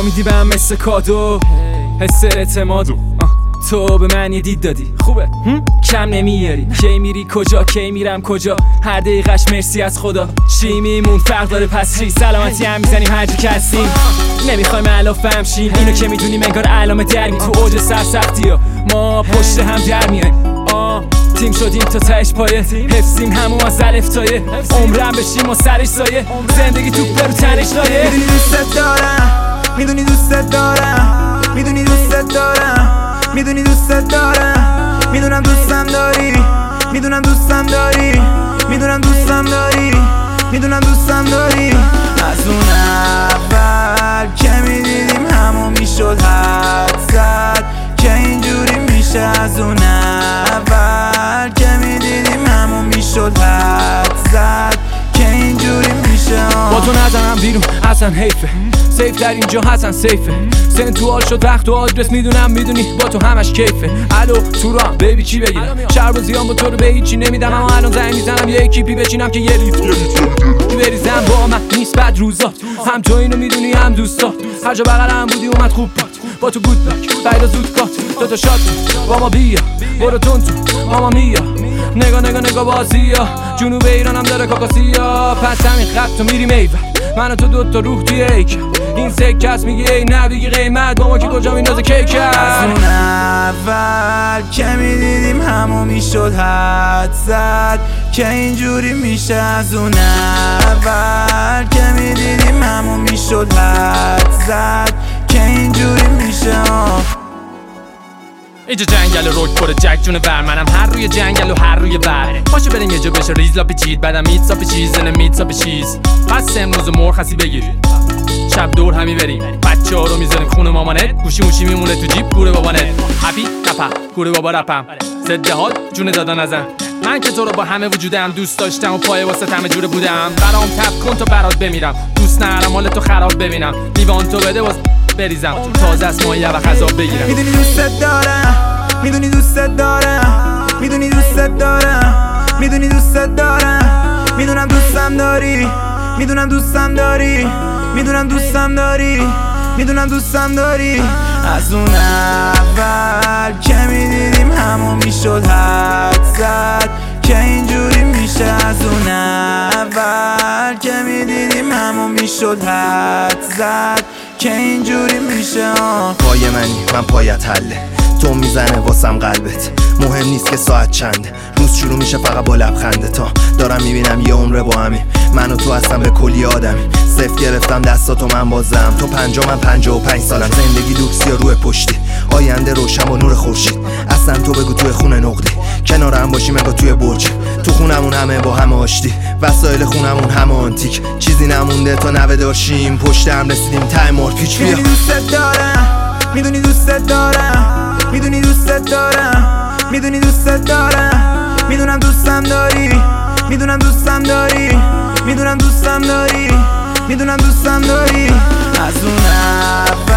اینا میدی بهم مثل کادو، حس اعتماد. تو به من یه دید دادی خوبه، کم نمیاری. کی میری کجا، کی میرم کجا، هر دقیقش مرسی از خدا. چی میمون فرق داره پس چی، سلامتی هم میزنیم هر جا که هستیم. نمیخوایم علافم شیم، اینو که میدونیم انگار علامه درمی. تو اوج سرسختی ها ما پشت هم در میایم. تیم شدیم تا تهش پایه، حفظیم همون از الف تایه. عمرم بشیم و سرش سایه، زندگی تو برو تنش لایه. میدونی دوست دارم، میدونی دوست دارم، میدونی دوست دارم، میدونی دوست دارم، میدونم دوستم داری، میدونم دوستم داری، میدونم دوستم داری، میدونم دوستم داری. از اون اول که میدیدیم همون میشد حد زد که اینجوری میشه. از اون اول که میدیدیم همون میشد حد زد که اینجوری میشه. با تو نزنم بیرون اصلا حیفه، سیف در اینجا حسن سیفه. سنتوال شد وقت و آدرس میدونم میدونی با تو همش کیفه. الو تو راه بیبی چی بگیرم، شرب و زیان با تو رو به هیچی نمیدم. اما الان زنگ میزنم یه اکیپی بچینم که یه لیفت بریزم. با من نیست بد روزات، هم تو اینو میدونی هم دوستات. هر جا بغلم بودی اومد خوب باد، با تو گود لک بعد زود کات. دوتا شات با ما بیا، برو تون تو ماما میا. نگاه نگاه نگاه بازیا، جنوب ایرانم داره کاکاسیا. پس همین خط تو میری میور، من و تو دوتا روح توی ایک. این سکه هست میگی ای نه بگی قیمت، با ما که کجا میندازه کیک. از اون اول که میدیدیم همون میشد حد زد که اینجوری میشه. از اون اول که میدیدیم همون میشد حد زد که اینجوری میشه. اینجا جنگل و روک پر جک جون ور، منم هر روی جنگل و هر روی ور. پاشو بریم یه جا بشه ریز لاپی چید، بعدم میت ساپی چیز میت ساپی چیز. پس امروز مرخصی بگیر، شب دور همی بریم. بچه ها رو میذاریم خونه مامانت، گوشی موشی میمونه تو جیب گوره بابانت. هپی نپا گوره بابا رپم، ضد حال جون دادا نزن. من که تو رو با همه وجودم دوست داشتم و پای واسه همه جوره بودم. برام تپ کن تا برات بمیرم، دوست نرم حال تو خراب ببینم. لیوان تو بده واسه بریزم، تازه از مایه و خذاب بگیرم. میدونی دوست دارم، میدونی دوست دارم، میدونی دوست دارم، میدونی دوست دارم، میدونم دوستم داری، میدونم دوستم داری، میدونم دوستم داری، میدونم دوستم داری. از اون اول که میدیدیم همون میشد حد زد که اینجوری میشه. از اون اول که میدیدیم همون میشد حد زد که اینجوری میشه. پای منی من پایت حله، تو میزنه واسم قلبت. مهم نیست که ساعت چنده، روز شروع میشه فقط با لبخنده. تا دارم میبینم یه عمره با همین، من و تو هستم به کلی آدمی. صفر گرفتم دستاتو من بازم، تو 50 من 55 سالم. زندگی لوکس یا روح پشتی، آینده روشن با نور خورشید. اصلا تو بگو توی خونه نقدی، کنار هم باشیم انگار توی برج. تو خونمون همه با همه آشتی، وسایل خونمون همه آنتیک. چیزی نمونده تا نوه داشتیم، پشت هم رسیدیم ته مارپیچ. بیا میدونی دوست دارم، میدونی دوست دارم، میدونی دوست دارم، میدونی دوست دارم، میدونم دوستم داری، میدونم دوستم داری، میدونم دوستم داری، میدونم دوستم داری. از اون